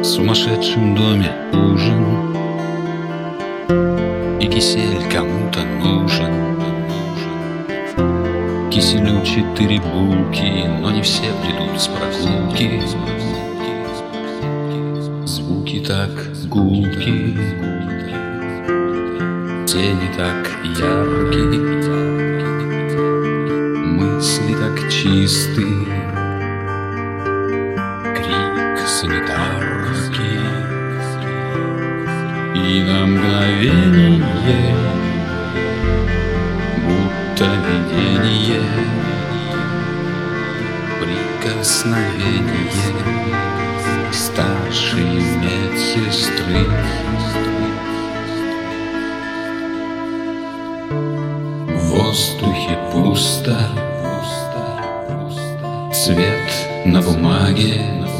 В сумасшедшем доме ужин, и кисель кому-то нужен. Киселю 4 булки, но не все придут с прогулки. Звуки так гулки, тени так яркие, мысли так чисты, крик санитарки. И на мгновение, будто видение, прикосновение старшей медсестры. В воздухе пусто, цвет на бумаге,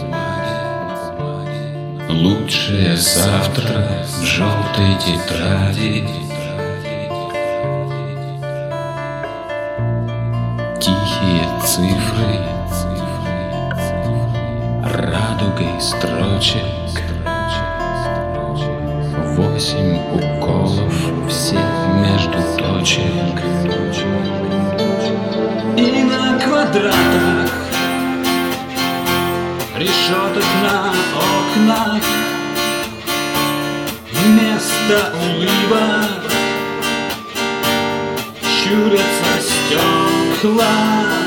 лучшее завтра в желтой тетради. Тихие цифры, радугой строчек, 8 уколов, все между точек. И на квадратах решеток на окнах вместо улыбок щурятся стекла.